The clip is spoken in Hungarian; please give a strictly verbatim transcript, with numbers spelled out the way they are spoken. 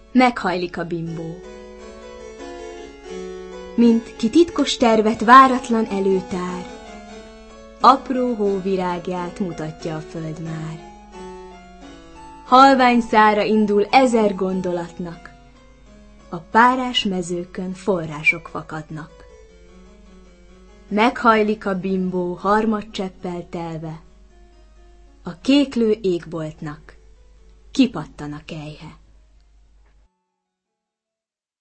Meghajlik a bimbó. Mint ki titkos tervet váratlan előtár, apró hóvirágját mutatja a föld már. Halvány szára indul ezer gondolatnak, a párás mezőkön források fakadnak. Meghajlik a bimbó harmadcseppel telve, a kéklő égboltnak kipattan a kelyhe.